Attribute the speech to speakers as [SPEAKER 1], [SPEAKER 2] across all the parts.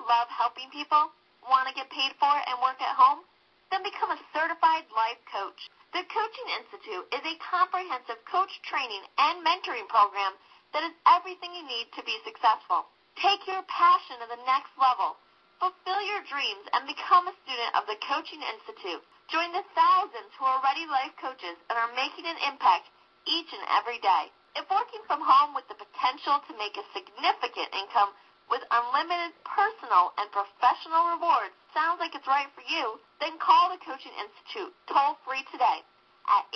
[SPEAKER 1] love helping people? Want to get paid for it and work at home? Then become a certified life coach. The Coaching Institute is a comprehensive coach training and mentoring program that is everything you need to be successful. Take your passion to the next level. Fulfill your dreams and become a student of the Coaching Institute. Join the thousands who are already life coaches and are making an impact each and every day. If working from home with the potential to make a significant income with unlimited personal and professional rewards sounds like it's right for you, then call the Coaching Institute toll-free today at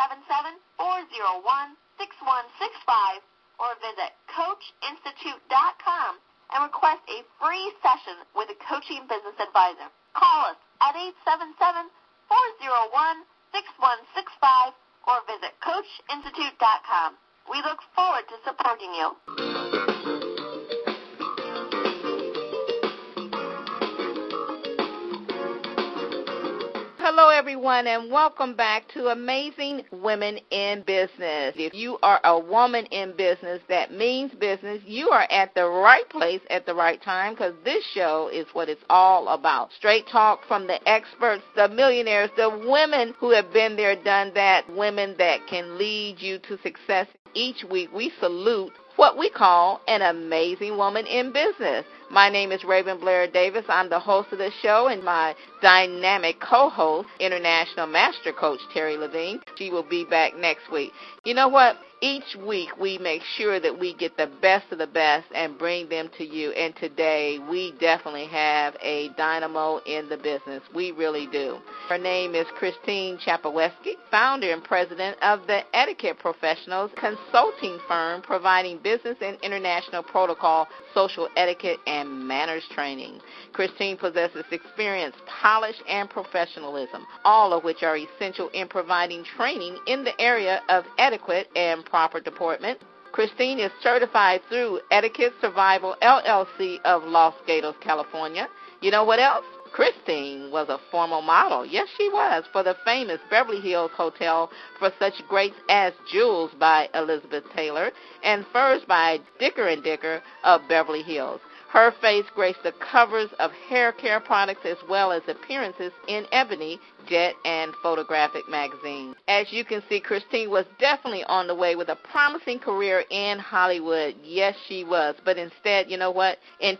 [SPEAKER 1] 877-401-6165 or visit CoachInstitute.com and request a free session with a coaching business advisor. Call us at 877-401-6165 or visit CoachInstitute.com. We look forward to supporting you.
[SPEAKER 2] Hello, everyone, and welcome back to Amazing Women in Business. If you are a woman in business that means business, you are at the right place at the right time, because this show is what it's all about. Straight talk from the experts, the millionaires, the women who have been there, done that, women that can lead you to success. Each week we salute what we call an amazing woman in business. My name is Raven Blair Davis. I'm the host of the show, and my dynamic co-host, International Master Coach Terry Levine. She will be back next week. You know what? Each week we make sure that we get the best of the best and bring them to you. And today we definitely have a dynamo in the business. We really do. Her name is Christine Chapaweski, founder and president of the Etiquette Professionals consulting firm providing business and international protocol, social etiquette, and manners training. Christine possesses experience, polish, and professionalism, all of which are essential in providing training in the area of etiquette and proper deportment. Christine is certified through Etiquette Survival, LLC of Los Gatos, California. You know what else? Christine was a former model. Yes, she was, for the famous Beverly Hills Hotel for such greats as Jules by Elizabeth Taylor and Furs by Dicker & Dicker of Beverly Hills. Her face graced the covers of hair care products as well as appearances in Ebony, Jet, and Photographic magazines. As you can see, Christine was definitely on the way with a promising career in Hollywood. Yes, she was. But instead, you know what? In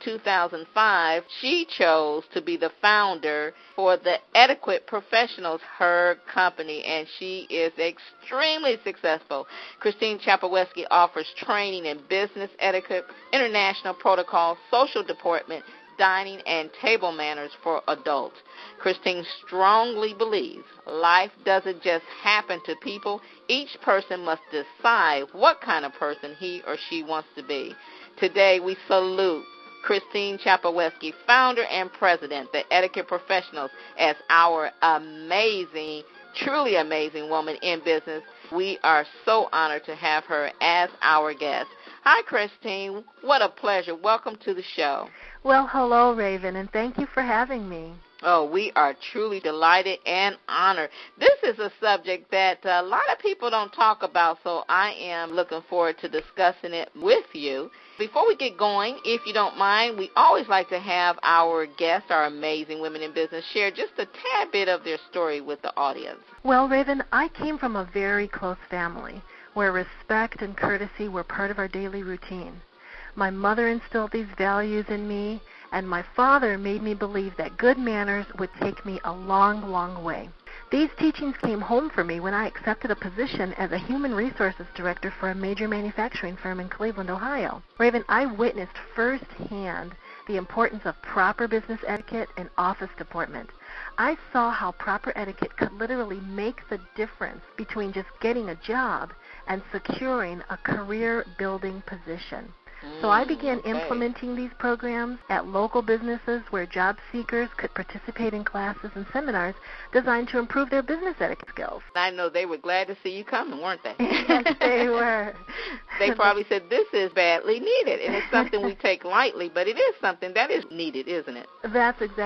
[SPEAKER 2] 2005, she chose to be the founder for the Etiquette Professionals, her company, and she is extremely successful. Christine Chapaweski offers training in business etiquette, international protocol, social deportment, dining, and table manners for adults. Christine strongly believes life doesn't just happen to people. Each person must decide what kind of person he or she wants to be. Today, we salute Christine Chapaweski, founder and president, the Etiquette Professionals, as our amazing, truly amazing woman in business. We are so honored to have her as our guest. Hi, Christine. What a pleasure. Welcome to the show.
[SPEAKER 3] Well, hello, Raven, and thank you for having me.
[SPEAKER 2] Oh, we are truly delighted and honored. This is a subject that a lot of people don't talk about, so I am looking forward to discussing it with you. Before we get going, if you don't mind, we always like to have our guests, our amazing women in business, share just a tad bit of their story with the audience.
[SPEAKER 3] Well, Raven, I came from a very close family where respect and courtesy were part of our daily routine. My mother instilled these values in me, and my father made me believe that good manners would take me a long, long way. These teachings came home for me when I accepted a position as a human resources director for a major manufacturing firm in Cleveland, Ohio. Raven, I witnessed firsthand the importance of proper business etiquette and office deportment. I saw how proper etiquette could literally make the difference between just getting a job and securing a career-building position. So I began implementing these programs at local businesses where job seekers could participate in classes and seminars designed to improve their business etiquette skills.
[SPEAKER 2] I know they were glad to see you coming, weren't they?
[SPEAKER 3] Yes, they were.
[SPEAKER 2] They probably said, this is badly needed, and it's something we take lightly, but it is something that is needed, isn't it?
[SPEAKER 3] That's exactly right.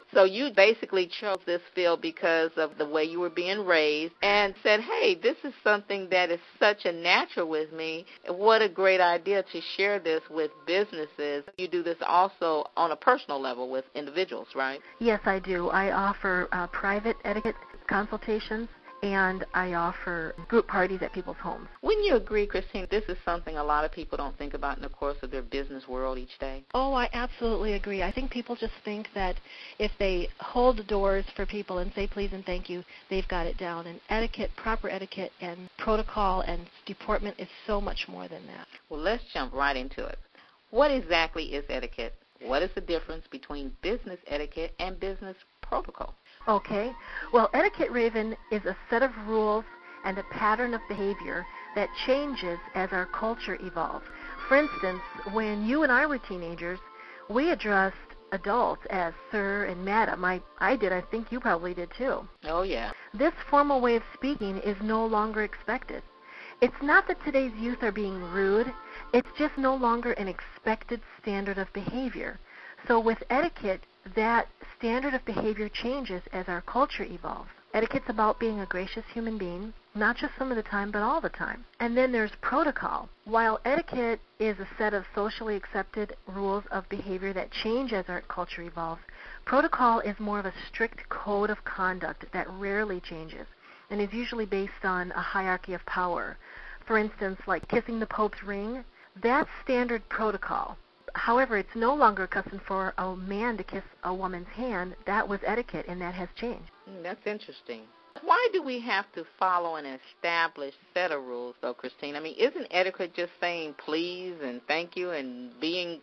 [SPEAKER 2] So you basically chose this field because of the way you were being raised and said, hey, this is something that is such a natural with me. What a great idea to share this with businesses. You do this also on a personal level with individuals, right?
[SPEAKER 3] Yes, I do. I offer private etiquette consultations, and I offer group parties at people's homes.
[SPEAKER 2] Wouldn't you agree, Christine, this is something a lot of people don't think about in the course of their business world each day?
[SPEAKER 3] Oh, I absolutely agree. I think people just think that if they hold the doors for people and say please and thank you, they've got it down. And etiquette, proper etiquette and protocol and deportment is so much more than that.
[SPEAKER 2] Well, let's jump right into it. What exactly is etiquette? What is the difference between business etiquette and business protocol?
[SPEAKER 3] Okay. Well, etiquette, Raven, is a set of rules and a pattern of behavior that changes as our culture evolves. For instance, when you and I were teenagers, we addressed adults as sir and madam. I did. I think you probably did too.
[SPEAKER 2] Oh, yeah.
[SPEAKER 3] This formal way of speaking is no longer expected. It's not that today's youth are being rude. It's just no longer an expected standard of behavior. So with etiquette, that standard of behavior changes as our culture evolves. Etiquette's about being a gracious human being, not just some of the time, but all the time. And then there's protocol. While etiquette is a set of socially accepted rules of behavior that change as our culture evolves, protocol is more of a strict code of conduct that rarely changes and is usually based on a hierarchy of power. For instance, like kissing the Pope's ring, that's standard protocol. However, it's no longer a custom for a man to kiss a woman's hand. That was etiquette, and that has changed.
[SPEAKER 2] That's interesting. Why do we have to follow an established set of rules, though, Christine? I mean, isn't etiquette just saying please and thank you and being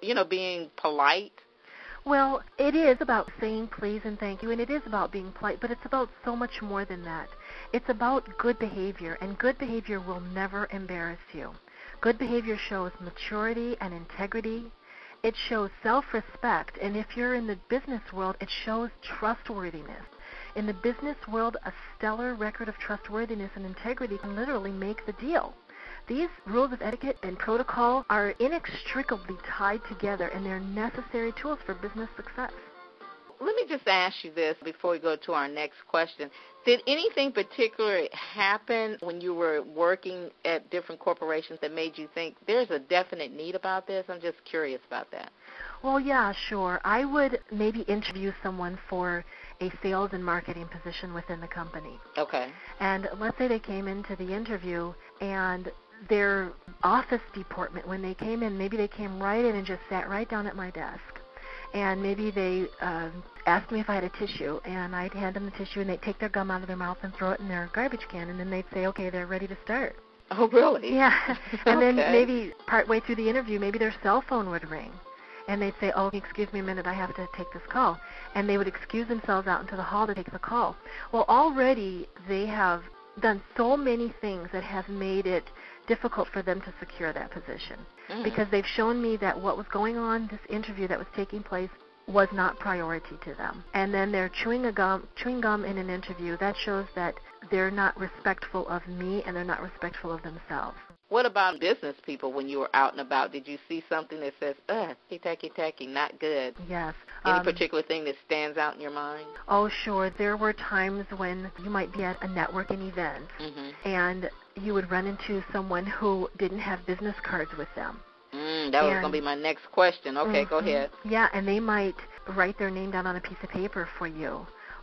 [SPEAKER 2] polite?
[SPEAKER 3] Well, it is about saying please and thank you, and it is about being polite, but it's about so much more than that. It's about good behavior, and good behavior will never embarrass you. Good behavior shows maturity and integrity. It shows self-respect, and if you're in the business world, it shows trustworthiness. In the business world, a stellar record of trustworthiness and integrity can literally make the deal. These rules of etiquette and protocol are inextricably tied together, and they're necessary tools for business success.
[SPEAKER 2] Let me just ask you this before we go to our next question. Did anything particular happen when you were working at different corporations that made you think there's a definite need about this? I'm just curious about that.
[SPEAKER 3] Well, yeah, sure. I would maybe interview someone for a sales and marketing position within the company.
[SPEAKER 2] Okay.
[SPEAKER 3] And let's say they came into the interview and their office department, when they came in, maybe they came right in and just sat right down at my desk. And maybe they asked me if I had a tissue, and I'd hand them the tissue, and they'd take their gum out of their mouth and throw it in their garbage can, and then they'd say, okay, they're ready to start.
[SPEAKER 2] Oh, really?
[SPEAKER 3] Yeah. And
[SPEAKER 2] Okay.
[SPEAKER 3] then maybe partway through the interview, maybe their cell phone would ring, and they'd say, oh, excuse me a minute, I have to take this call. And they would excuse themselves out into the hall to take the call. Well, already they have done so many things that have made it difficult for them to secure that position. Because they've shown me that what was going on, this interview that was taking place, was not priority to them. And then they're chewing gum in an interview. That shows that they're not respectful of me and they're not respectful of themselves.
[SPEAKER 2] What about business people when you were out and about? Did you see something that says, tacky, not good?
[SPEAKER 3] Yes.
[SPEAKER 2] Any particular thing that stands out in your mind?
[SPEAKER 3] Oh, sure. There were times when you might be at a networking event and you would run into someone who didn't have business cards with them.
[SPEAKER 2] That was going to be my next question. Okay, go ahead.
[SPEAKER 3] Yeah, and they might write their name down on a piece of paper for you,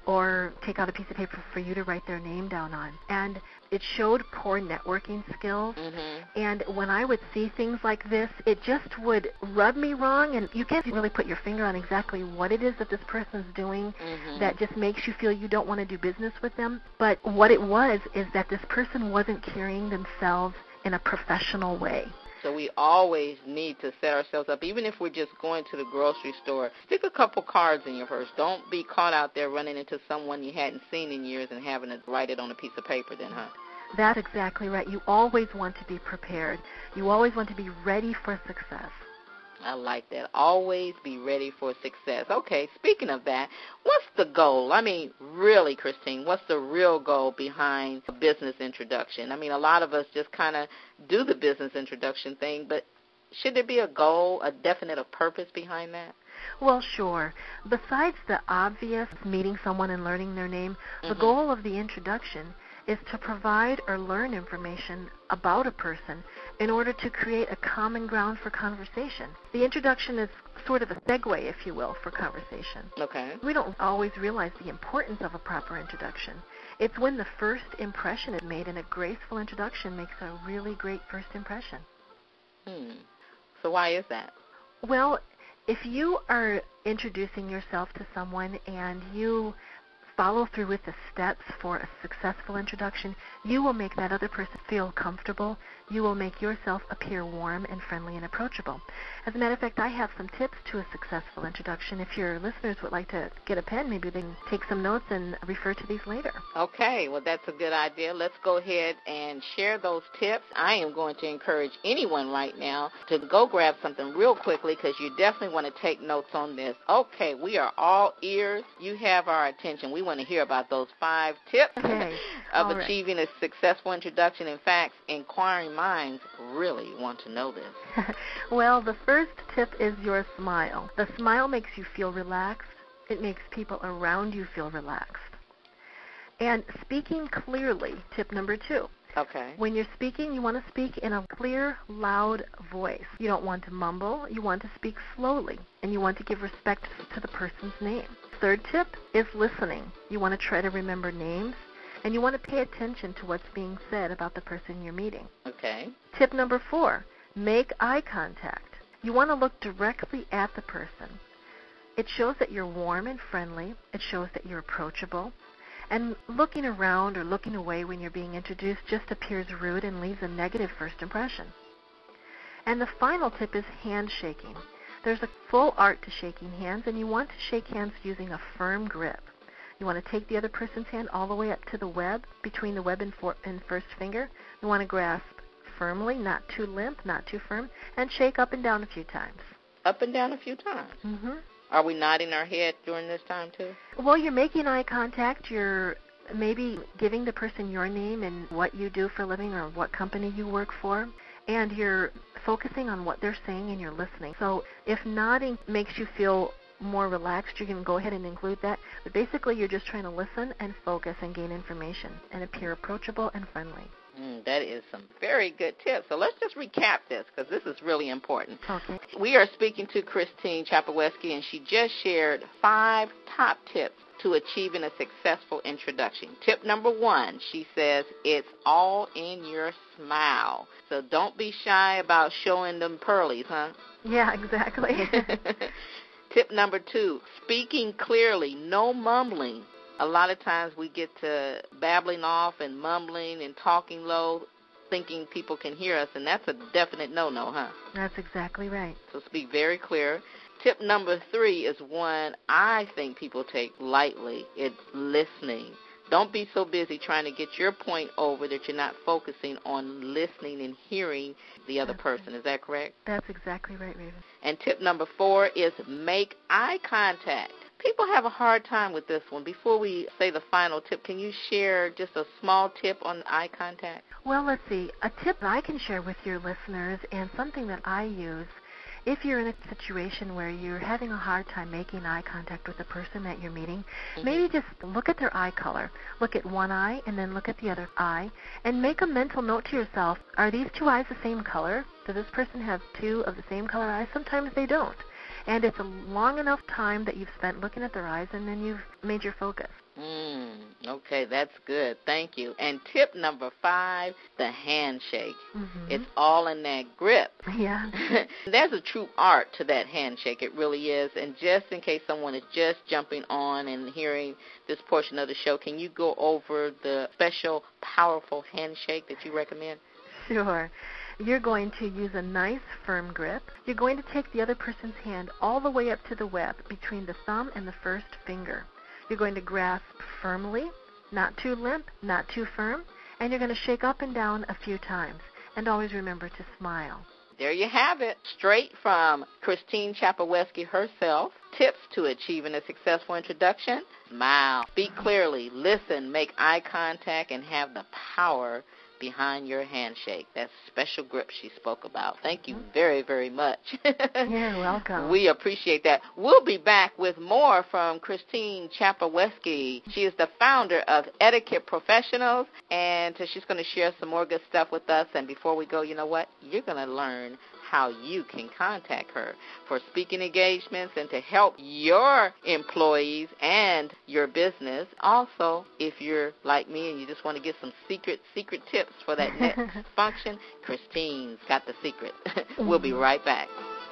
[SPEAKER 3] or take out a piece of paper for you to write their name down on. And it showed poor networking skills. And when I would see things like this, it just would rub me wrong, and you can't really put your finger on exactly what it is that this person's doing that just makes you feel you don't want to do business with them. But what it was is that this person wasn't carrying themselves in a professional way.
[SPEAKER 2] So we always need to set ourselves up, even if we're just going to the grocery store. Stick a couple cards in your purse. Don't be caught out there running into someone you hadn't seen in years and having to write it on a piece of paper then, huh?
[SPEAKER 3] That's exactly right. You always want to be prepared. You always want to be ready for success.
[SPEAKER 2] I like that. Always be ready for success. Okay, speaking of that, what's the goal? I mean, really, Christine, what's the real goal behind a business introduction? I mean, a lot of us just kind of do the business introduction thing, but, should there be a goal, a definite purpose behind that?
[SPEAKER 3] Well, sure. Besides the obvious meeting someone and learning their name, the goal of the introduction is to provide or learn information about a person in order to create a common ground for conversation. The introduction is sort of a segue, if you will, for conversation.
[SPEAKER 2] Okay.
[SPEAKER 3] We don't always realize the importance of a proper introduction. It's when the first impression is made, and a graceful introduction makes a really great first impression.
[SPEAKER 2] So why is that?
[SPEAKER 3] Well, if you are introducing yourself to someone and you follow through with the steps for a successful introduction, you will make that other person feel comfortable. You will make yourself appear warm and friendly and approachable. As a matter of fact, I have some tips to a successful introduction. If your listeners would like to get a pen, maybe they can take some notes and refer to these later.
[SPEAKER 2] Okay, well, that's a good idea. Let's go ahead and share those tips. I am going to encourage anyone right now to go grab something real quickly because you definitely want to take notes on this. Okay, we are all ears. You have our attention. We want to hear about those 5 tips of achieving a successful introduction. In fact, inquiring minds really want to know this.
[SPEAKER 3] Well, the first tip is your smile. The smile makes you feel relaxed. It makes people around you feel relaxed. And speaking clearly, tip number 2.
[SPEAKER 2] Okay.
[SPEAKER 3] When you're speaking, you want to speak in a clear, loud voice. You don't want to mumble. You want to speak slowly, and you want to give respect to the person's name. Third tip is listening. You want to try to remember names, and you want to pay attention to what's being said about the person you're meeting.
[SPEAKER 2] Okay.
[SPEAKER 3] Tip number 4, make eye contact. You want to look directly at the person. It shows that you're warm and friendly. It shows that you're approachable. And looking around or looking away when you're being introduced just appears rude and leaves a negative first impression. And the final tip is handshaking. There's a full art to shaking hands, and you want to shake hands using a firm grip. You want to take the other person's hand all the way up to the web, between the web and first finger. You want to grasp firmly, not too limp, not too firm, and shake up and down a few times.
[SPEAKER 2] Up and down a few times?
[SPEAKER 3] Mm-hmm.
[SPEAKER 2] Are we nodding our head during this time, too?
[SPEAKER 3] Well, you're making eye contact. You're maybe giving the person your name and what you do for a living or what company you work for, and you're focusing on what they're saying and you're listening. So if nodding makes you feel more relaxed, you can go ahead and include that. But basically, you're just trying to listen and focus and gain information and appear approachable and friendly.
[SPEAKER 2] That is some very good tips. So let's just recap this because this is really important.
[SPEAKER 3] Okay.
[SPEAKER 2] We are speaking to Christine Chapaweski, and she just shared 5 top tips to achieving a successful introduction. Tip number 1, she says, it's all in your smile. So don't be shy about showing them pearlies, huh?
[SPEAKER 3] Yeah, exactly.
[SPEAKER 2] Tip number 2, speaking clearly, no mumbling. A lot of times we get to babbling off and mumbling and talking low, thinking people can hear us, and that's a definite no-no, huh?
[SPEAKER 3] That's exactly right.
[SPEAKER 2] So speak very clear. Tip number 3 is one I think people take lightly. It's listening. Don't be so busy trying to get your point over that you're not focusing on listening and hearing the other person. Is that correct?
[SPEAKER 3] That's exactly right, Raven.
[SPEAKER 2] And tip number 4 is make eye contact. People have a hard time with this one. Before we say the final tip, can you share just a small tip on eye contact?
[SPEAKER 3] Well, let's see. A tip that I can share with your listeners and something that I use, if you're in a situation where you're having a hard time making eye contact with the person that you're meeting, maybe just look at their eye color. Look at one eye and then look at the other eye and make a mental note to yourself, are these 2 eyes the same color? Does this person have 2 of the same color eyes? Sometimes they don't. And it's a long enough time that you've spent looking at their eyes, and then you've made your focus.
[SPEAKER 2] Okay, that's good. Thank you. And tip number 5, the handshake. It's all in that grip.
[SPEAKER 3] Yeah.
[SPEAKER 2] There's a true art to that handshake. It really is. And just in case someone is just jumping on and hearing this portion of the show, can you go over the special, powerful handshake that you recommend?
[SPEAKER 3] Sure. You're going to use a nice firm grip. You're going to take the other person's hand all the way up to the web between the thumb and the first finger. You're going to grasp firmly, not too limp, not too firm, and you're going to shake up and down a few times. And always remember to smile.
[SPEAKER 2] There you have it, straight from Christine Chapaweski herself. Tips to achieving a successful introduction: smile, speak clearly, listen, make eye contact, and have the power behind your handshake, that special grip she spoke about. Thank you very, very much.
[SPEAKER 3] You're welcome.
[SPEAKER 2] We appreciate that. We'll be back with more from Christine Chapaweski. She is the founder of Etiquette Professionals, and so she's going to share some more good stuff with us. And before we go, you know what? You're going to learn how you can contact her for speaking engagements and to help your employees and your business. Also, if you're like me and you just want to get some secret tips for that next function, Christine's got the secret. We'll be right back.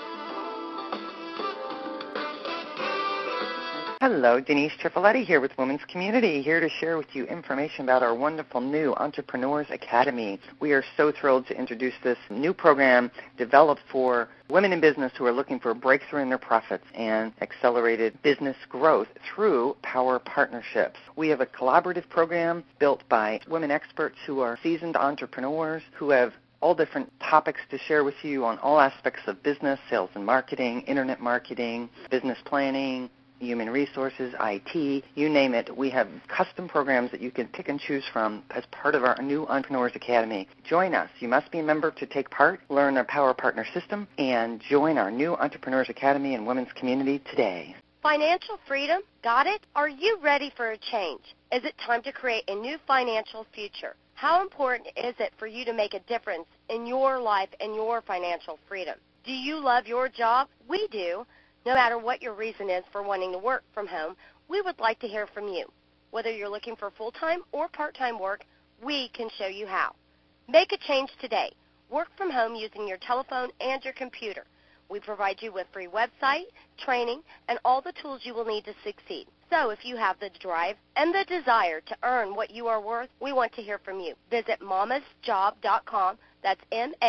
[SPEAKER 4] Hello, Denise Tripoletti here with Women's Community, here to share with you information about our wonderful new Entrepreneurs Academy. We are so thrilled to introduce this new program developed for women in business who are looking for a breakthrough in their profits and accelerated business growth through power partnerships. We have a collaborative program built by women experts who are seasoned entrepreneurs who have all different topics to share with you on all aspects of business, sales and marketing, internet marketing, business planning, human resources, IT, you name it. We have custom programs that you can pick and choose from as part of our new Entrepreneurs Academy. Join us. You must be a member to take part, learn our Power Partner system, and join our new Entrepreneurs Academy and Women's Community today.
[SPEAKER 5] Financial freedom? Got it? Are you ready for a change? Is it time to create a new financial future? How important is it for you to make a difference in your life and your financial freedom? Do you love your job? We do. No matter what your reason is for wanting to work from home, we would like to hear from you. Whether you're looking for full-time or part-time work, we can show you how. Make a change today. Work from home using your telephone and your computer. We provide you with free website, training, and all the tools you will need to succeed. So if you have the drive and the desire to earn what you are worth, we want to hear from you. Visit mamasjob.com. That's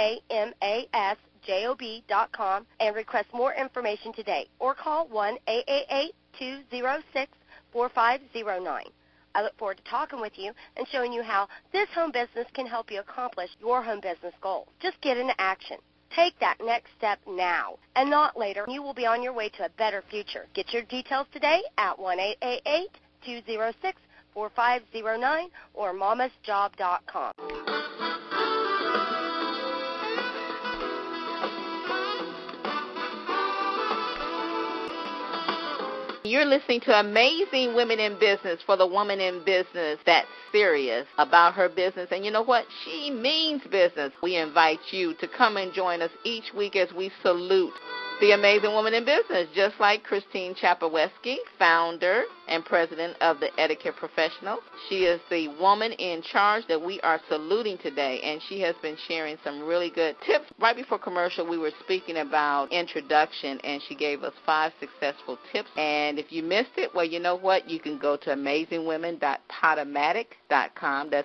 [SPEAKER 5] MAMASJOB.com and request more information today or call 1-888-206-4509. I look forward to talking with you and showing you how this home business can help you accomplish your home business goals. Just get into action. Take that next step now and not later. You will be on your way to a better future. Get your details today at 1-888-206-4509 or mamasjob.com.
[SPEAKER 2] You're listening to Amazing Women in Business for the woman in business that's serious about her business. And you know what? She means business. We invite you to come and join us each week as we salute the amazing woman in business, just like Christine Chapaweski, founder and president of the Etiquette Professionals. She is the woman in charge that we are saluting today, and she has been sharing some really good tips. Right before commercial, we were speaking about introduction, and she gave us 5 successful tips. And if you missed it, well, you know what? You can go to amazingwomen.podomatic.com. That's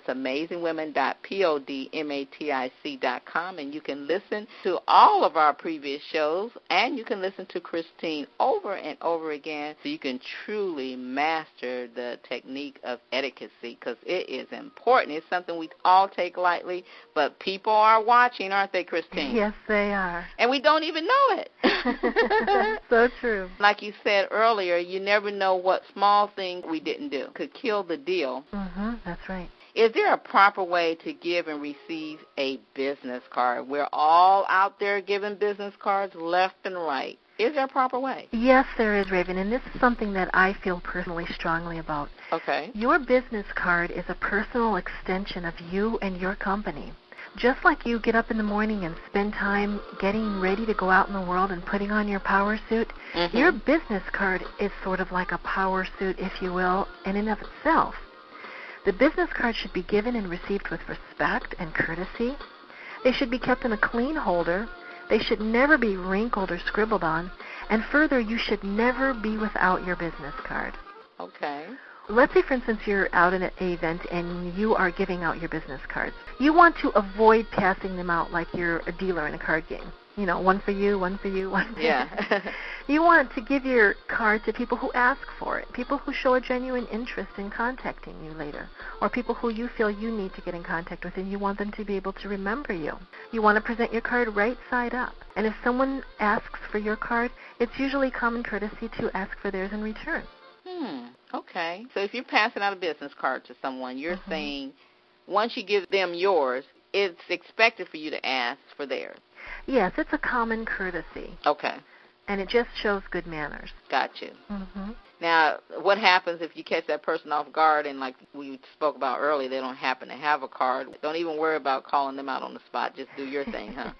[SPEAKER 2] amazingwomen.podomatic.com, and you can listen to all of our previous shows, and you can listen to Christine over and over again so you can truly master the technique of etiquette, because it is important. It's something we all take lightly, but people are watching, aren't they, Christine?
[SPEAKER 3] Yes, they are.
[SPEAKER 2] And we don't even know it.
[SPEAKER 3] That's so true.
[SPEAKER 2] Like you said earlier, you never know what small thing we didn't do could kill the deal.
[SPEAKER 3] That's right.
[SPEAKER 2] Is there a proper way to give and receive a business card? We're all out there giving business cards left and right. Is there a proper way?
[SPEAKER 3] Yes, there is, Raven, and this is something that I feel personally strongly about.
[SPEAKER 2] Okay.
[SPEAKER 3] Your business card is a personal extension of you and your company. Just like you get up in the morning and spend time getting ready to go out in the world and putting on your power suit, your business card is sort of like a power suit, if you will, in and of itself. The business card should be given and received with respect and courtesy. They should be kept in a clean holder. They should never be wrinkled or scribbled on. And further, you should never be without your business card.
[SPEAKER 2] Okay.
[SPEAKER 3] Let's say, for instance, you're out at an event and you are giving out your business cards. You want to avoid passing them out like you're a dealer in a card game. You know, one for you, one for you, one for you. You want to give your card to people who ask for it, people who show a genuine interest in contacting you later, or people who you feel you need to get in contact with and you want them to be able to remember you. You want to present your card right side up. And if someone asks for your card, it's usually common courtesy to ask for theirs in return.
[SPEAKER 2] Okay. So if you're passing out a business card to someone, you're saying, once you give them yours, it's expected for you to ask for theirs.
[SPEAKER 3] Yes, it's a common courtesy.
[SPEAKER 2] Okay.
[SPEAKER 3] And it just shows good manners.
[SPEAKER 2] Got you.
[SPEAKER 3] Mm-hmm.
[SPEAKER 2] Now, what happens if you catch that person off guard and, like we spoke about earlier, they don't happen to have a card? Don't even worry about calling them out on the spot. Just do your thing, huh?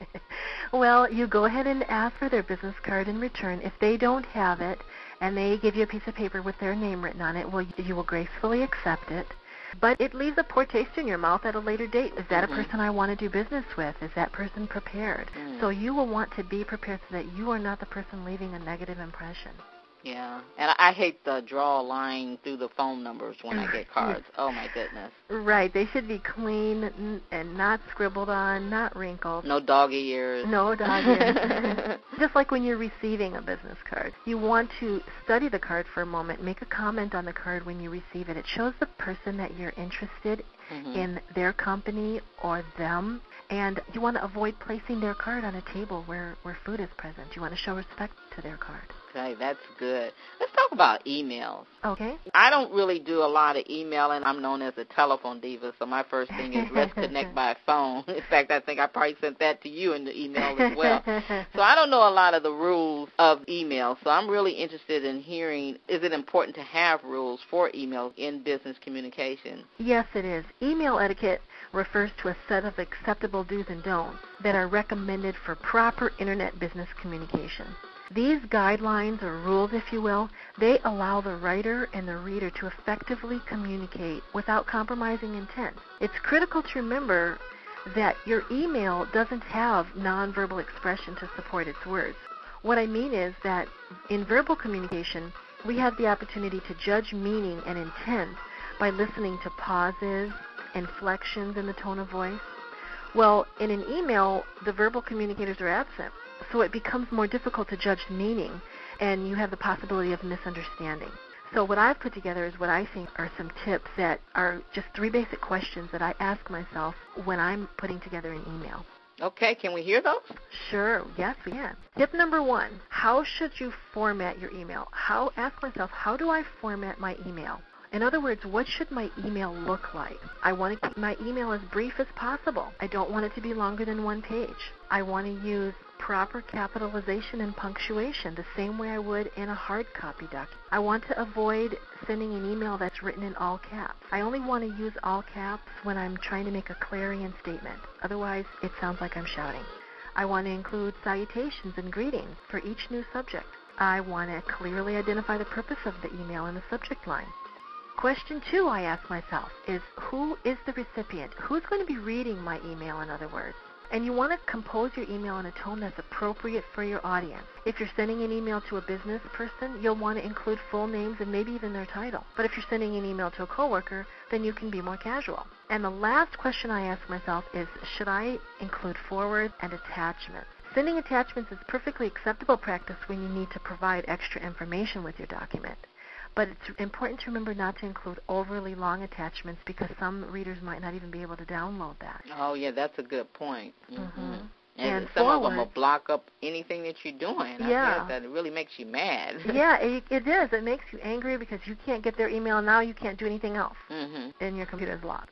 [SPEAKER 3] Well, you go ahead and ask for their business card in return. If they don't have it and they give you a piece of paper with their name written on it, well, you will gracefully accept it. But it leaves a poor taste in your mouth at a later date. Is that a person I want to do business with? Is that person prepared? So you will want to be prepared so that you are not the person leaving a negative impression.
[SPEAKER 2] Yeah, and I hate the draw a line through the phone numbers when I get cards. Oh, my goodness.
[SPEAKER 3] Right. They should be clean and not scribbled on, not wrinkled.
[SPEAKER 2] No dog ears.
[SPEAKER 3] No dog ears. Just like when you're receiving a business card. You want to study the card for a moment, make a comment on the card when you receive it. It shows the person that you're interested in their company or them, and you want to avoid placing their card on a table where food is present. You want to show respect to their card.
[SPEAKER 2] Okay, that's good. Let's talk about emails.
[SPEAKER 3] Okay.
[SPEAKER 2] I don't really do a lot of emailing. I'm known as a telephone diva, so my first thing is let's connect by phone. In fact, I think I probably sent that to you in the email as well. So I don't know a lot of the rules of email, so I'm really interested in hearing, is it important to have rules for email in business communication?
[SPEAKER 3] Yes, it is. Email etiquette refers to a set of acceptable do's and don'ts that are recommended for proper Internet business communication. These guidelines, or rules, if you will, they allow the writer and the reader to effectively communicate without compromising intent. It's critical to remember that your email doesn't have nonverbal expression to support its words. What I mean is that in verbal communication, we have the opportunity to judge meaning and intent by listening to pauses, inflections in the tone of voice. Well, in an email, the verbal communicators are absent. So it becomes more difficult to judge meaning, and you have the possibility of misunderstanding. So what I've put together is what I think are some tips that are just 3 basic questions that I ask myself when I'm putting together an email.
[SPEAKER 2] Okay, can we hear those?
[SPEAKER 3] Sure, yes, we can. Tip number 1, how should you format your email? Ask myself, how do I format my email? In other words, what should my email look like? I want to keep my email as brief as possible. I don't want it to be longer than 1 page. I want to use proper capitalization and punctuation the same way I would in a hard copy document. I want to avoid sending an email that's written in all caps. I only want to use all caps when I'm trying to make a clarion statement. Otherwise, it sounds like I'm shouting. I want to include salutations and greetings for each new subject. I want to clearly identify the purpose of the email in the subject line. Question 2 I ask myself is, who is the recipient? Who's going to be reading my email, in other words? And you want to compose your email in a tone that's appropriate for your audience. If you're sending an email to a business person, you'll want to include full names and maybe even their title. But if you're sending an email to a coworker, then you can be more casual. And the last question I ask myself is, should I include forwards and attachments? Sending attachments is perfectly acceptable practice when you need to provide extra information with your document. But it's important to remember not to include overly long attachments because some readers might not even be able to download that.
[SPEAKER 2] Oh, yeah, that's a good point. Mm-hmm.
[SPEAKER 3] And
[SPEAKER 2] some of them will block up anything that you're doing.
[SPEAKER 3] Yeah.
[SPEAKER 2] I guess that it really makes you mad.
[SPEAKER 3] Yeah, it is. It makes you angry because you can't get their email now. You can't do anything else. And your computer's locked.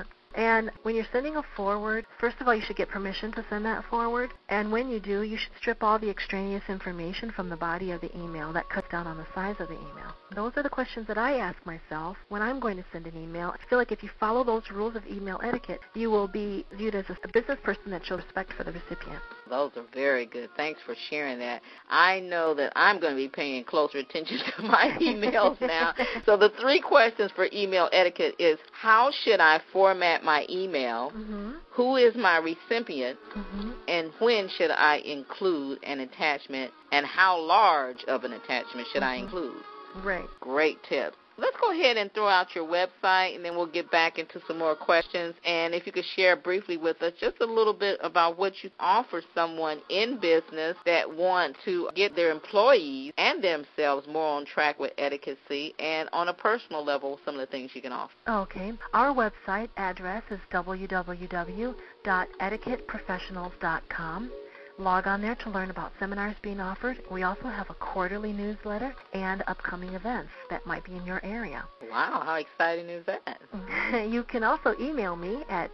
[SPEAKER 3] And when you're sending a forward, first of all, you should get permission to send that forward. And when you do, you should strip all the extraneous information from the body of the email. That cuts down on the size of the email. Those are the questions that I ask myself when I'm going to send an email. I feel like if you follow those rules of email etiquette, you will be viewed as a business person that shows respect for the recipient.
[SPEAKER 2] Those are very good. Thanks for sharing that. I know that I'm going to be paying closer attention to my emails now. So the 3 questions for email etiquette is, how should I format my email? Who is my recipient? And when should I include an attachment? And how large of an attachment should I include?
[SPEAKER 3] Right.
[SPEAKER 2] Great tips. Let's go ahead and throw out your website, and then we'll get back into some more questions. And if you could share briefly with us just a little bit about what you offer someone in business that want to get their employees and themselves more on track with etiquette, and on a personal level, some of the things you can offer.
[SPEAKER 3] Okay. Our website address is www.etiquetteprofessionals.com. Log on there to learn about seminars being offered. We also have a quarterly newsletter and upcoming events that might be in your area.
[SPEAKER 2] Wow, how exciting is that?
[SPEAKER 3] You can also email me at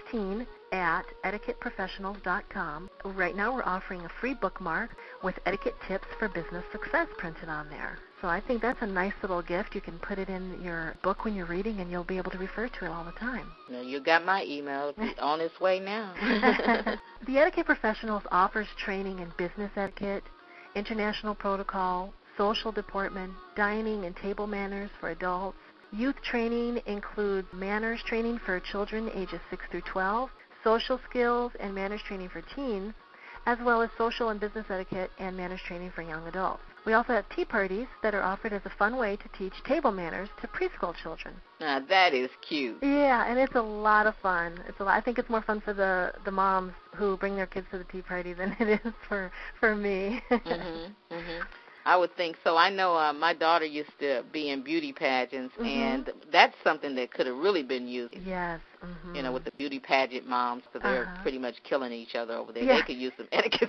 [SPEAKER 3] Christine@etiquetteprofessionals.com. Right now we're offering a free bookmark with etiquette tips for business success printed on there. So I think that's a nice little gift. You can put it in your book when you're reading, and you'll be able to refer to it all the time.
[SPEAKER 2] Now, you got my email. It's on its way now.
[SPEAKER 3] The Etiquette Professionals offers training in business etiquette, international protocol, social deportment, dining and table manners for adults. Youth training includes manners training for children ages 6 through 12, social skills and manners training for teens, as well as social and business etiquette and manners training for young adults. We also have tea parties that are offered as a fun way to teach table manners to preschool children.
[SPEAKER 2] Now, that is cute.
[SPEAKER 3] Yeah, and it's a lot of fun. I think it's more fun for the moms who bring their kids to the tea party than it is for me.
[SPEAKER 2] I would think so. I know my daughter used to be in beauty pageants, and that's something that could have really been used.
[SPEAKER 3] Yes.
[SPEAKER 2] You know, with the beauty pageant moms, because they're pretty much killing each other over there.
[SPEAKER 3] Yeah.
[SPEAKER 2] They could use some etiquette.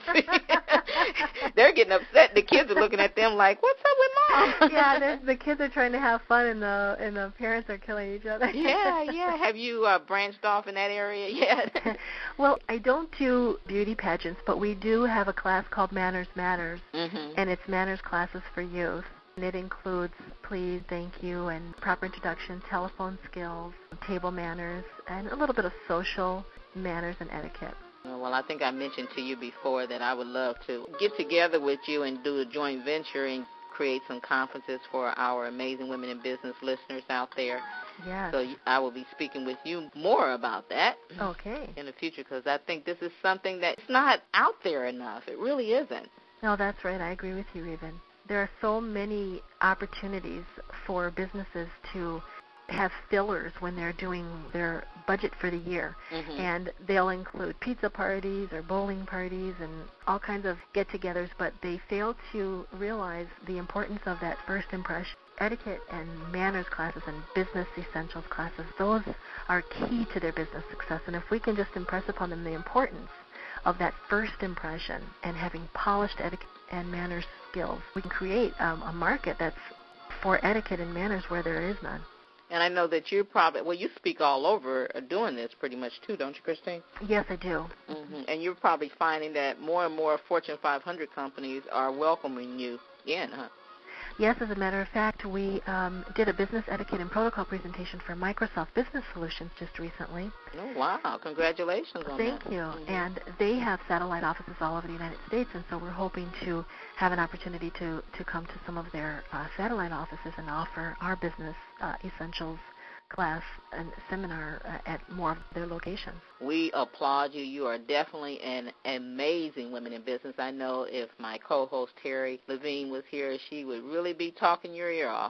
[SPEAKER 2] They're getting upset. The kids are looking at them like, "What's up with mom?"
[SPEAKER 3] Yeah, the kids are trying to have fun, and the parents are killing each other.
[SPEAKER 2] Yeah. Have you branched off in that area yet?
[SPEAKER 3] Well, I don't do beauty pageants, but we do have a class called Manners Matters, and it's manners classes for youth. And it includes please, thank you, and proper introduction, telephone skills, table manners, and a little bit of social manners and etiquette.
[SPEAKER 2] Well, I think I mentioned to you before that I would love to get together with you and do a joint venture and create some conferences for our amazing women in business listeners out there.
[SPEAKER 3] Yes.
[SPEAKER 2] So I will be speaking with you more about that in the future, because I think this is something that's not out there enough. It really isn't.
[SPEAKER 3] No, that's right. I agree with you, even. There are so many opportunities for businesses to have fillers when they're doing their budget for the year. And they'll include pizza parties or bowling parties and all kinds of get-togethers, but they fail to realize the importance of that first impression. Etiquette and manners classes and business essentials classes, those are key to their business success. And if we can just impress upon them the importance of that first impression and having polished etiquette and manners skills, we can create a market that's for etiquette and manners where there is none.
[SPEAKER 2] And I know that you you speak all over doing this pretty much too, don't you, Christine?
[SPEAKER 3] Yes, I do.
[SPEAKER 2] And you're probably finding that more and more Fortune 500 companies are welcoming you in, huh?
[SPEAKER 3] Yes, as a matter of fact, we did a business etiquette and protocol presentation for Microsoft Business Solutions just recently.
[SPEAKER 2] Oh, wow. Congratulations on that.
[SPEAKER 3] Thank you. And they have satellite offices all over the United States, and so we're hoping to have an opportunity to come to some of their satellite offices and offer our business essentials class and seminar at more of their locations.
[SPEAKER 2] We applaud you. You are definitely an amazing woman in business. I know if my co-host Terry Levine was here, she would really be talking your ear off.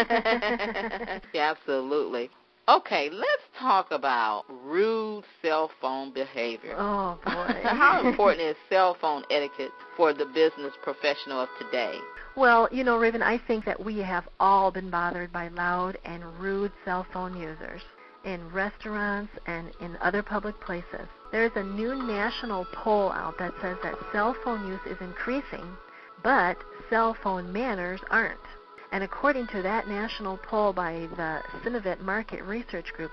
[SPEAKER 2] Yeah, absolutely. Okay, let's talk about rude cell phone behavior.
[SPEAKER 3] Oh, boy.
[SPEAKER 2] How important is cell phone etiquette for the business professional of today?
[SPEAKER 3] Well, you know, Raven, I think that we have all been bothered by loud and rude cell phone users in restaurants and in other public places. There's a new national poll out that says that cell phone use is increasing, but cell phone manners aren't. And according to that national poll by the Synovet Market Research Group,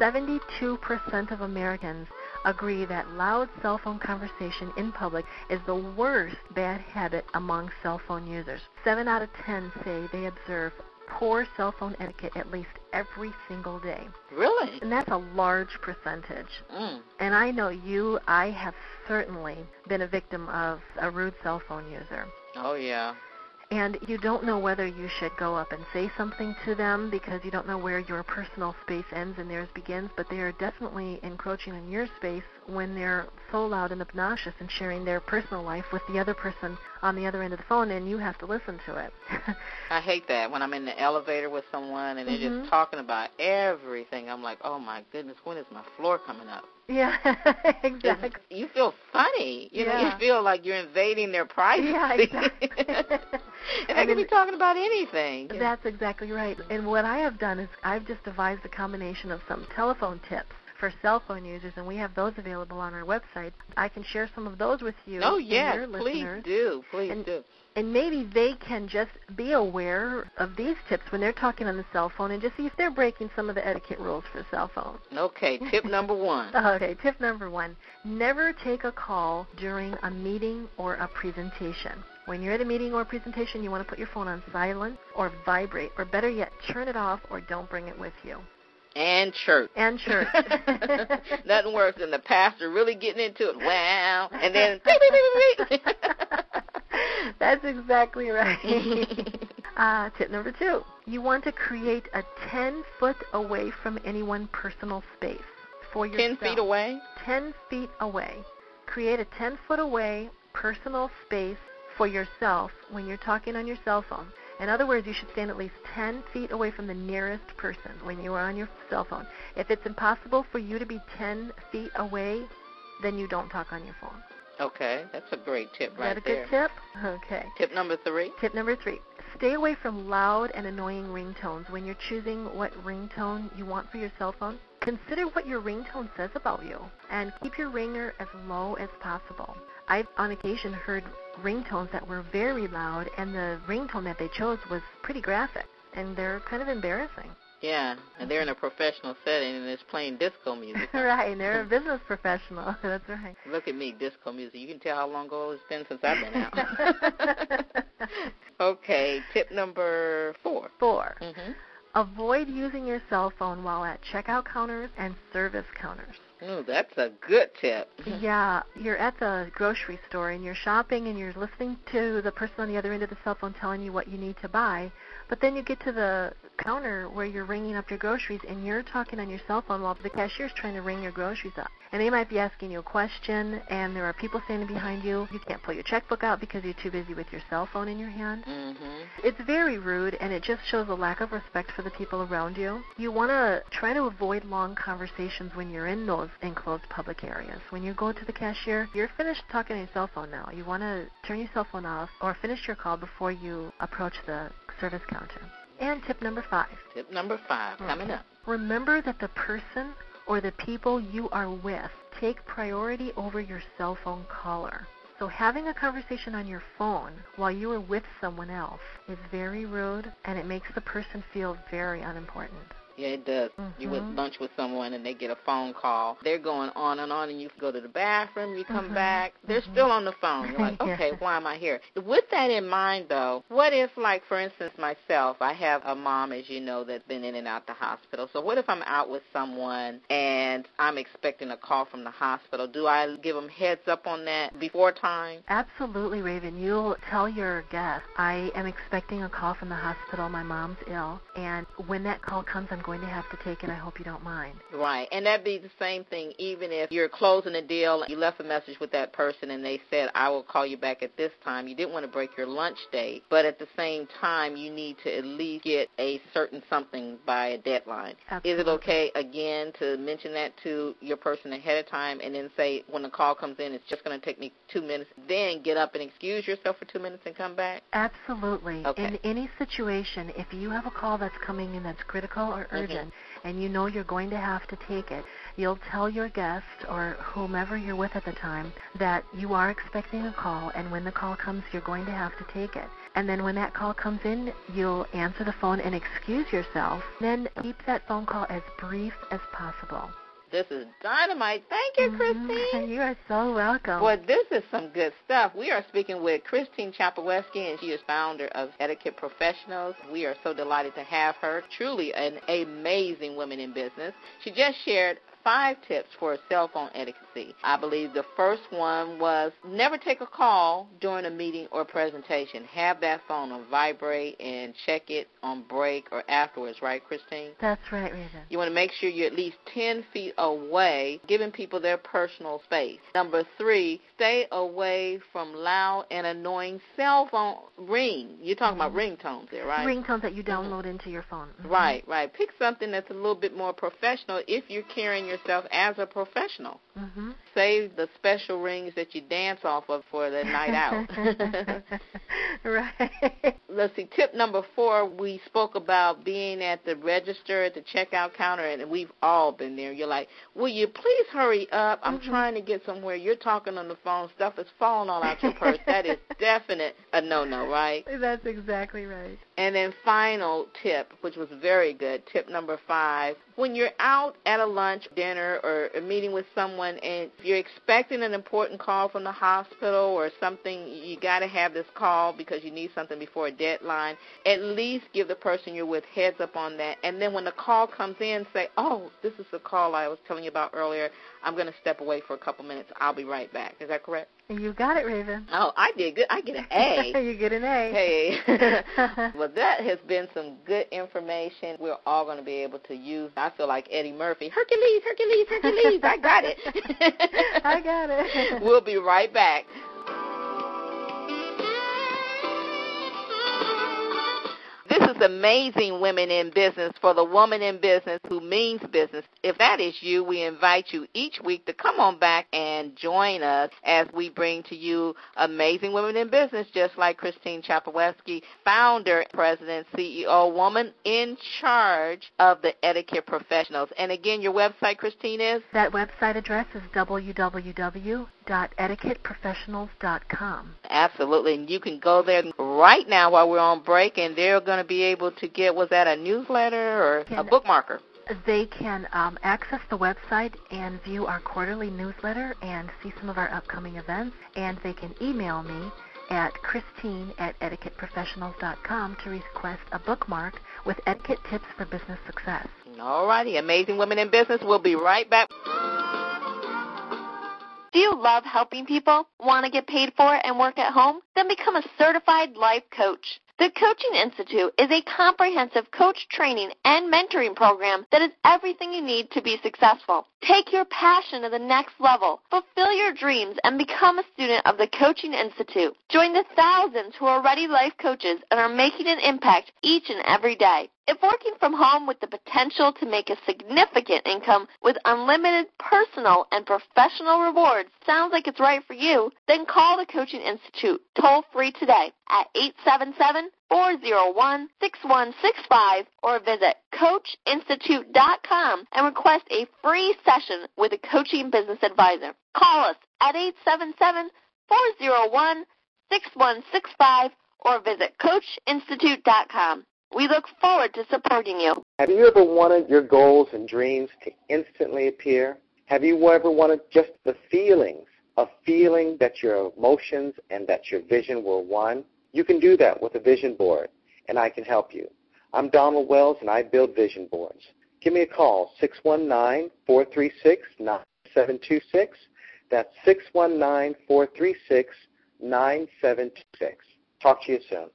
[SPEAKER 3] 72% of Americans agree that loud cell phone conversation in public is the worst bad habit among cell phone users. 7 out of 10 say they observe poor cell phone etiquette at least every single day.
[SPEAKER 2] Really?
[SPEAKER 3] And that's a large percentage. And I know I have certainly been a victim of a rude cell phone user.
[SPEAKER 2] Oh, yeah.
[SPEAKER 3] And you don't know whether you should go up and say something to them because you don't know where your personal space ends and theirs begins, but they are definitely encroaching on your space when they're so loud and obnoxious and sharing their personal life with the other person on the other end of the phone, and you have to listen to it.
[SPEAKER 2] I hate that when I'm in the elevator with someone and they're just talking about everything. I'm like, oh, my goodness, when is my floor coming up?
[SPEAKER 3] Yeah, exactly.
[SPEAKER 2] You feel funny. You know, you feel like you're invading their privacy.
[SPEAKER 3] Yeah, exactly.
[SPEAKER 2] And they can be talking about anything.
[SPEAKER 3] That's exactly right. And what I have done is I've just devised a combination of some telephone tips for for cell phone users, and we have those available on our website. I can share some of those with you.
[SPEAKER 2] Oh,
[SPEAKER 3] and
[SPEAKER 2] yes,
[SPEAKER 3] your
[SPEAKER 2] please
[SPEAKER 3] listeners.
[SPEAKER 2] do. Please do.
[SPEAKER 3] And maybe they can just be aware of these tips when they're talking on the cell phone and just see if they're breaking some of the etiquette rules for the cell phone.
[SPEAKER 2] Okay, tip number 1.
[SPEAKER 3] Okay, tip number 1. Never take a call during a meeting or a presentation. When you're at a meeting or a presentation, you want to put your phone on silent or vibrate, or better yet, turn it off or don't bring it with you.
[SPEAKER 2] And church.
[SPEAKER 3] And church.
[SPEAKER 2] Nothing worse than the pastor really getting into it. Wow. And then beep, beep, beep, beep.
[SPEAKER 3] That's exactly right. Tip number 2. You want to create a 10-foot away from anyone personal space for yourself.
[SPEAKER 2] 10 feet away?
[SPEAKER 3] 10 feet away. Create a 10-foot away personal space for yourself when you're talking on your cell phone. In other words, you should stand at least 10 feet away from the nearest person when you are on your cell phone. If it's impossible for you to be 10 feet away, then you don't talk on your phone.
[SPEAKER 2] Okay, that's a great tip right there.
[SPEAKER 3] Is that a good tip? Okay.
[SPEAKER 2] Tip number 3?
[SPEAKER 3] Tip number 3. Stay away from loud and annoying ringtones when you're choosing what ringtone you want for your cell phone. Consider what your ringtone says about you and keep your ringer as low as possible. I've on occasion heard ringtones that were very loud, and the ringtone that they chose was pretty graphic, and they're kind of embarrassing.
[SPEAKER 2] Yeah, and they're in a professional setting, and it's playing disco music.
[SPEAKER 3] Right, and they're a business professional. That's right.
[SPEAKER 2] Look at me, disco music. You can tell how long ago it's been since I've been out. Okay, tip number 4.
[SPEAKER 3] 4.
[SPEAKER 2] Mm-hmm.
[SPEAKER 3] Avoid using your cell phone while at checkout counters and service counters.
[SPEAKER 2] Ooh, that's a good tip.
[SPEAKER 3] Yeah, you're at the grocery store and you're shopping and you're listening to the person on the other end of the cell phone telling you what you need to buy, but then you get to the counter where you're ringing up your groceries and you're talking on your cell phone while the cashier's trying to ring your groceries up. And they might be asking you a question, and there are people standing behind you. You can't pull your checkbook out because you're too busy with your cell phone in your hand.
[SPEAKER 2] Mm-hmm.
[SPEAKER 3] It's very rude, and it just shows a lack of respect for the people around you. You want to try to avoid long conversations when you're in those enclosed public areas. When you go to the cashier, you're finished talking on your cell phone now. You want to turn your cell phone off or finish your call before you approach the service counter. And tip number 5.
[SPEAKER 2] Tip number 5 coming up.
[SPEAKER 3] Remember that the person or the people you are with take priority over your cell phone caller. So having a conversation on your phone while you are with someone else is very rude, and it makes the person feel very unimportant.
[SPEAKER 2] Yeah, it does.
[SPEAKER 3] Mm-hmm.
[SPEAKER 2] You went lunch with someone and they get a phone call. They're going on, and you go to the bathroom, you come back. They're still on the phone. You're like, okay, why am I here? With that in mind, though, what if, like, for instance, myself, I have a mom, as you know, that's been in and out the hospital. So what if I'm out with someone and I'm expecting a call from the hospital? Do I give them heads up on that before time?
[SPEAKER 3] Absolutely, Raven. You'll tell your guest, I am expecting a call from the hospital. My mom's ill. And when that call comes, I'm going to have to take it. I hope you don't mind.
[SPEAKER 2] Right. And that'd be the same thing even if you're closing a deal, you left a message with that person and they said, I will call you back at this time. You didn't want to break your lunch date, but at the same time, you need to at least get a certain something by a deadline.
[SPEAKER 3] Absolutely.
[SPEAKER 2] Is it okay, again, to mention that to your person ahead of time and then say, when the call comes in, it's just going to take me 2 minutes, then get up and excuse yourself for 2 minutes and come back?
[SPEAKER 3] Absolutely.
[SPEAKER 2] Okay.
[SPEAKER 3] In any situation, if you have a call that's coming in that's critical or urgent, and you know you're going to have to take it, you'll tell your guest or whomever you're with at the time that you are expecting a call, and when the call comes, you're going to have to take it. And then when that call comes in, you'll answer the phone and excuse yourself. Then keep that phone call as brief as possible.
[SPEAKER 2] This is dynamite. Thank you, Christine.
[SPEAKER 3] You are so welcome.
[SPEAKER 2] Boy, this is some good stuff. We are speaking with Christine Chapoweski, and she is founder of Etiquette Professionals. We are so delighted to have her. Truly an amazing woman in business. She just shared 5 tips for cell phone etiquette. I believe the first one was never take a call during a meeting or presentation. Have that phone on vibrate and check it on break or afterwards, right, Christine?
[SPEAKER 3] That's right, Raven.
[SPEAKER 2] You want to make sure you're at least 10 feet away, giving people their personal space. Number 3, stay away from loud and annoying cell phone ring. You're talking about ringtones there, right?
[SPEAKER 3] Ringtones that you download into your phone.
[SPEAKER 2] Right. Pick something that's a little bit more professional if you're carrying yourself as a professional. Save the special rings that you dance off of for the night out.
[SPEAKER 3] Right.
[SPEAKER 2] let's see, tip number 4, we spoke about being at the register, at the checkout counter, and we've all been there. You're like, will you please hurry up? I'm trying to get somewhere. You're talking on the phone. Stuff is falling all out your purse. That is definite a no-no, right?
[SPEAKER 3] That's exactly right.
[SPEAKER 2] And then final tip, which was very good, tip number 5, when you're out at a lunch, dinner, or a meeting with someone and you're expecting an important call from the hospital or something, you got to have this call because you need something before a deadline, at least give the person you're with heads up on that. And then when the call comes in, say, oh, this is the call I was telling you about earlier. I'm going to step away for a couple minutes. I'll be right back. Is that correct?
[SPEAKER 3] You got it, Raven.
[SPEAKER 2] Oh, I did good. I get an A.
[SPEAKER 3] You get an A.
[SPEAKER 2] Hey. Well, that has been some good information we're all going to be able to use. I feel like Eddie Murphy. Hercules, Hercules, Hercules. I got it.
[SPEAKER 3] I got it.
[SPEAKER 2] We'll be right back. This is Amazing Women in Business for the woman in business who means business. If that is you, we invite you each week to come on back and join us as we bring to you amazing women in business, just like Christine Chapelewski, founder, president, CEO, woman in charge of the Etiquette Professionals. And again, your website, Christine, is?
[SPEAKER 3] That website address is www.etiquetteprofessionals.com.
[SPEAKER 2] Absolutely. And you can go there right now while we're on break, and they're going to be able to get, was that a newsletter or a bookmarker?
[SPEAKER 3] They can access the website and view our quarterly newsletter and see some of our upcoming events, and they can email me at Christine@etiquetteprofessionals.com to request a bookmark with etiquette tips for business success.
[SPEAKER 2] All righty. Amazing Women in Business. We'll be right back.
[SPEAKER 1] Do you love helping people? Want to get paid for it and work at home? Then become a certified life coach. The Coaching Institute is a comprehensive coach training and mentoring program that is everything you need to be successful. Take your passion to the next level, fulfill your dreams, and become a student of the Coaching Institute. Join the thousands who are already life coaches and are making an impact each and every day. If working from home with the potential to make a significant income with unlimited personal and professional rewards sounds like it's right for you, then call the Coaching Institute toll-free today at 877-401-6165 or visit CoachInstitute.com and request a free session with a coaching business advisor. Call us at 877-401-6165 or visit CoachInstitute.com. We look forward to supporting you.
[SPEAKER 6] Have you ever wanted your goals and dreams to instantly appear? Have you ever wanted just the feelings, a feeling that your emotions and that your vision were one? You can do that with a vision board, and I can help you. I'm Donald Wells, and I build vision boards. Give me a call, 619-436-9726. That's 619-436-9726. Talk to you soon.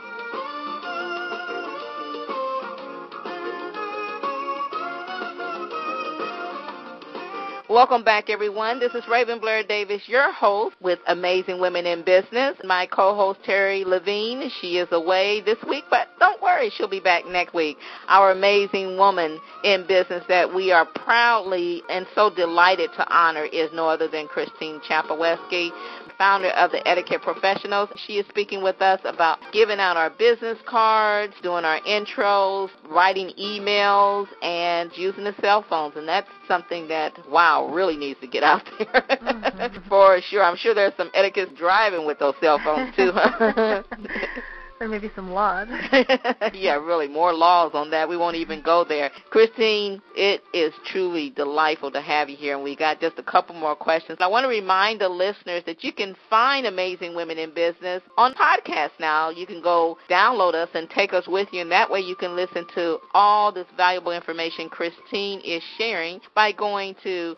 [SPEAKER 2] Welcome back, everyone. This is Raven Blair Davis, your host with Amazing Women in Business. My co-host, Terry Levine, she is away this week, but don't worry, she'll be back next week. Our amazing woman in business that we are proudly and so delighted to honor is no other than Christine Chapelewski, founder of the Etiquette Professionals. She is speaking with us about giving out our business cards, doing our intros, writing emails, and using the cell phones. And that's something that, wow, really needs to get out there. For sure. I'm sure there's some etiquette driving with those cell phones, too.
[SPEAKER 3] Or maybe some laws.
[SPEAKER 2] Yeah, really, more laws on that. We won't even go there. Christine, it is truly delightful to have you here, and we got just a couple more questions. I want to remind the listeners that you can find Amazing Women in Business on podcast now. You can go download us and take us with you, and that way you can listen to all this valuable information Christine is sharing by going to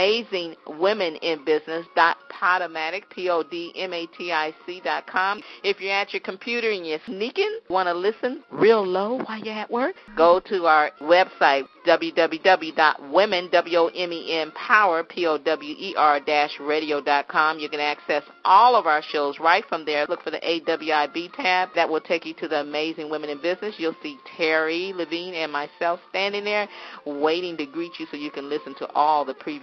[SPEAKER 2] amazingwomeninbusiness.podomatic, PODMATIC.com. If you're at your computer and you're sneaking, want to listen real low while you're at work, go to our website, www.women, WOMEN, POWER-radio.com. You can access all of our shows right from there. Look for the AWIB tab. That will take you to the Amazing Women in Business. You'll see Terry Levine and myself standing there waiting to greet you so you can listen to all the previous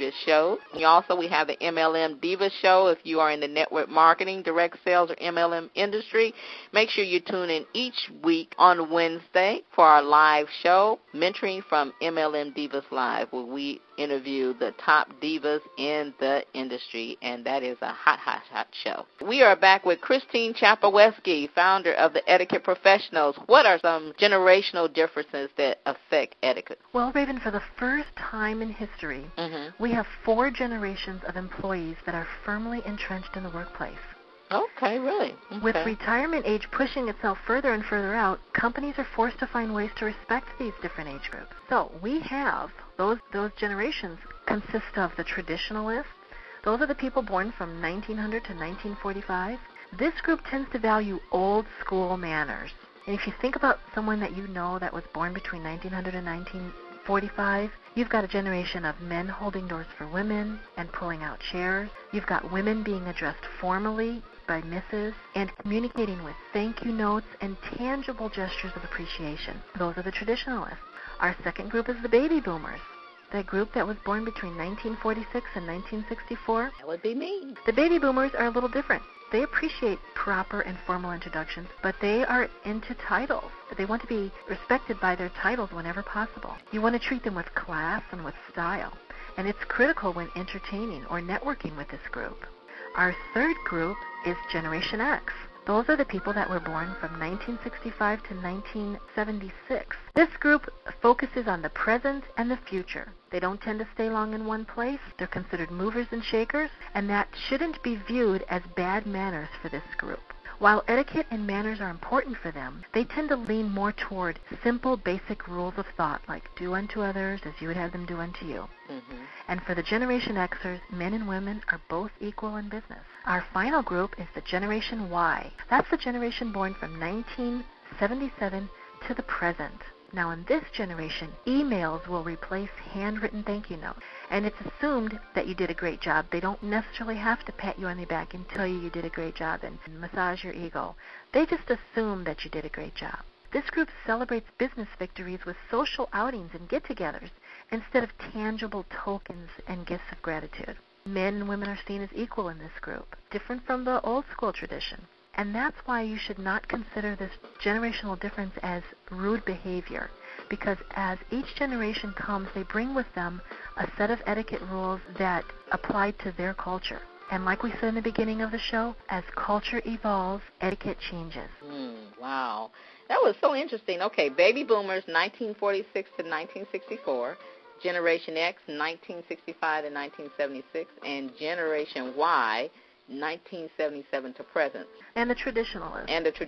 [SPEAKER 2] previous shows. We have the MLM Diva Show. If you are in the network marketing, direct sales, or MLM industry, make sure you tune in each week on Wednesday for our live show, Mentoring from MLM Divas Live, where we interview the top divas in the industry, and that is a hot, hot, hot show. We are back with Christine Chapaweski, founder of the Etiquette Professionals. What are some generational differences that affect etiquette?
[SPEAKER 3] Well, Raven, for the first time in history, we have 4 generations of employees that are firmly entrenched in the workplace.
[SPEAKER 2] Okay, really? Okay.
[SPEAKER 3] With retirement age pushing itself further and further out, companies are forced to find ways to respect these different age groups. So we have those generations consist of the traditionalists. Those are the people born from 1900 to 1945. This group tends to value old school manners. And if you think about someone that you know that was born between 1900 and 1945, you've got a generation of men holding doors for women and pulling out chairs. You've got women being addressed formally by Mrs. and communicating with thank you notes and tangible gestures of appreciation. Those are the traditionalists. Our second group is the baby boomers, the group that was born between 1946 and 1964.
[SPEAKER 2] That would be me.
[SPEAKER 3] The baby boomers are a little different. They appreciate proper and formal introductions, but they are into titles. They want to be respected by their titles whenever possible. You want to treat them with class and with style, and it's critical when entertaining or networking with this group. Our third group is Generation X. Those are the people that were born from 1965 to 1976. This group focuses on the present and the future. They don't tend to stay long in one place. They're considered movers and shakers, and that shouldn't be viewed as bad manners for this group. While etiquette and manners are important for them, they tend to lean more toward simple, basic rules of thought, like do unto others as you would have them do unto you. And for the Generation Xers, men and women are both equal in business. Our final group is the Generation Y. That's the generation born from 1977 to the present. Now, in this generation, emails will replace handwritten thank you notes. And it's assumed that you did a great job. They don't necessarily have to pat you on the back and tell you did a great job and massage your ego. They just assume that you did a great job. This group celebrates business victories with social outings and get-togethers instead of tangible tokens and gifts of gratitude. Men and women are seen as equal in this group, different from the old school tradition. And that's why you should not consider this generational difference as rude behavior, because as each generation comes, they bring with them a set of etiquette rules that apply to their culture. And like we said in the beginning of the show, as culture evolves, etiquette changes.
[SPEAKER 2] Wow. That was so interesting. Okay, baby boomers, 1946 to 1964. Generation X, 1965 to 1976. And Generation Y, 1977 to present.
[SPEAKER 3] And the traditionalists.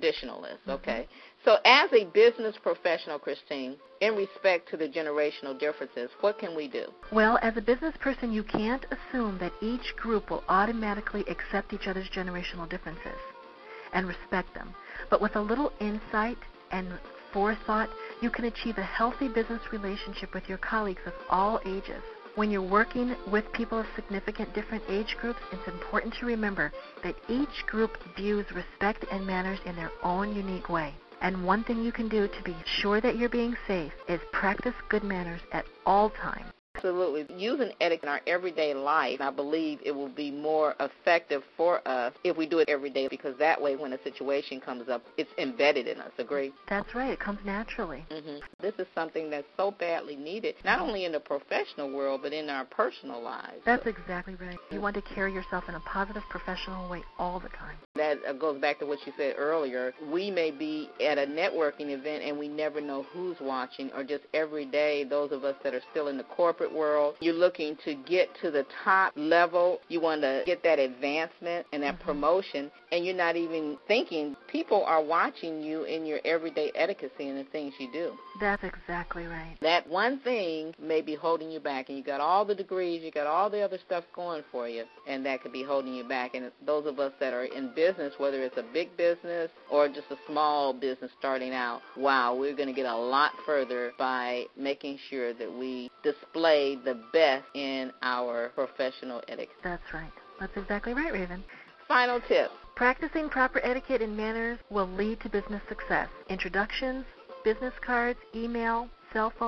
[SPEAKER 2] Okay. So as a business professional, Christine, in respect to the generational differences, what can we do?
[SPEAKER 3] Well, as a business person, you can't assume that each group will automatically accept each other's generational differences and respect them. But with a little insight and forethought, you can achieve a healthy business relationship with your colleagues of all ages. When you're working with people of significant different age groups, it's important to remember that each group views respect and manners in their own unique way. And one thing you can do to be sure that you're being safe is practice good manners at all times.
[SPEAKER 2] Absolutely. Using etiquette in our everyday life, I believe it will be more effective for us if we do it every day, because that way when a situation comes up, it's embedded in us. Agree?
[SPEAKER 3] That's right. It comes naturally.
[SPEAKER 2] This is something that's so badly needed, not only in the professional world, but in our personal lives.
[SPEAKER 3] That's exactly right. You want to carry yourself in a positive professional way all the time.
[SPEAKER 2] That goes back to what you said earlier. We may be at a networking event and we never know who's watching, or just every day, those of us that are still in the corporate world, you're looking to get to the top level. You want to get that advancement and that promotion, and you're not even thinking people are watching you in your everyday etiquette and the things you do.
[SPEAKER 3] That's exactly right.
[SPEAKER 2] That one thing may be holding you back, and you got all the degrees, you got all the other stuff going for you, and that could be holding you back. And those of us that are in business, whether it's a big business or just a small business starting out, wow, we're going to get a lot further by making sure that we display the best in our professional etiquette.
[SPEAKER 3] That's right. That's exactly right, Raven.
[SPEAKER 2] Final tip.
[SPEAKER 3] Practicing proper etiquette and manners will lead to business success. Introductions, business cards, email, cell phones,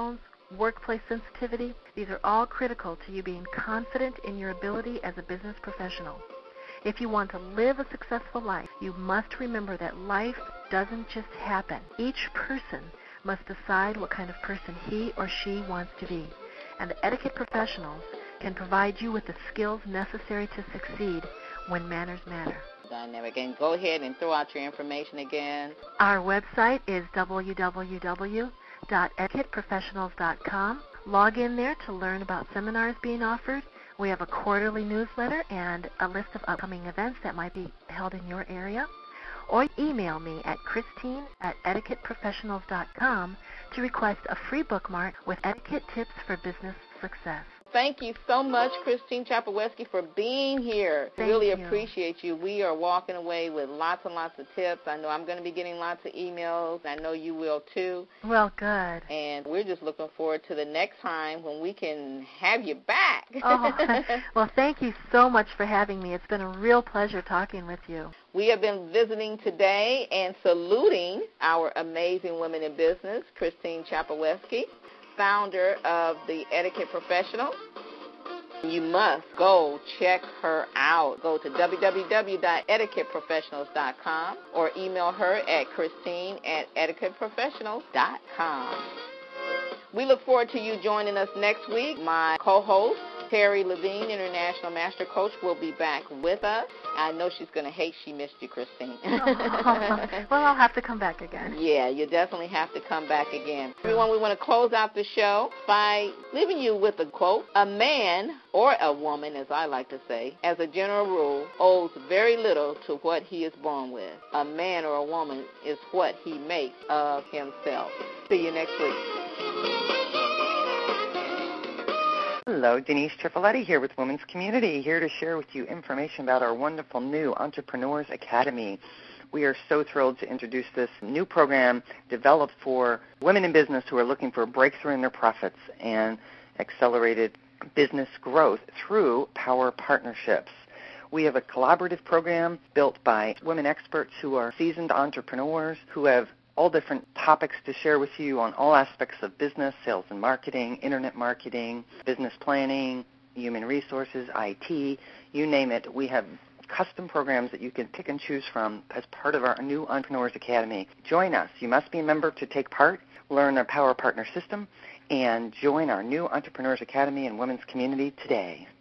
[SPEAKER 3] workplace sensitivity. These are all critical to you being confident in your ability as a business professional. If you want to live a successful life, you must remember that life doesn't just happen. Each person must decide what kind of person he or she wants to be. And the etiquette professionals can provide you with the skills necessary to succeed when manners matter.
[SPEAKER 2] Dynamic. And go ahead and throw out your information again.
[SPEAKER 3] Our website is www.etiquetteprofessionals.com. Log in there to learn about seminars being offered. We have a quarterly newsletter and a list of upcoming events that might be held in your area. Or email me at Christine@etiquetteprofessionals.com to request a free bookmark with etiquette tips for business success.
[SPEAKER 2] Thank you so much, Christine Chapoweski, for being here. Really appreciate you. We are walking away with lots and lots of tips. I know I'm going to be getting lots of emails. I know you will, too.
[SPEAKER 3] Well, good.
[SPEAKER 2] And we're just looking forward to the next time when we can have you back.
[SPEAKER 3] Oh, well, thank you so much for having me. It's been a real pleasure talking with you.
[SPEAKER 2] We have been visiting today and saluting our amazing women in business, Christine Chapoweski, founder of the Etiquette Professionals. You must go check her out. Go to www.etiquetteprofessionals.com or email her at Christine@etiquetteprofessionals.com. We look forward to you joining us next week. My co-host, Terry Levine, International Master Coach, will be back with us. I know she's going to hate she missed you, Christine.
[SPEAKER 3] Well, I'll have to come back again.
[SPEAKER 2] Yeah, you definitely have to come back again. Everyone, we want to close out the show by leaving you with a quote. A man, or a woman, as I like to say, as a general rule, owes very little to what he is born with. A man or a woman is what he makes of himself. See you next week.
[SPEAKER 4] Hello, Denise Tripoletti here with Women's Community, here to share with you information about our wonderful new Entrepreneurs Academy. We are so thrilled to introduce this new program developed for women in business who are looking for a breakthrough in their profits and accelerated business growth through power partnerships. We have a collaborative program built by women experts who are seasoned entrepreneurs who have all different topics to share with you on all aspects of business, sales and marketing, internet marketing, business planning, human resources, IT, you name it. We have custom programs that you can pick and choose from as part of our new Entrepreneurs Academy. Join us. You must be a member to take part, learn our Power Partner System, and join our new Entrepreneurs Academy and Women's Community today.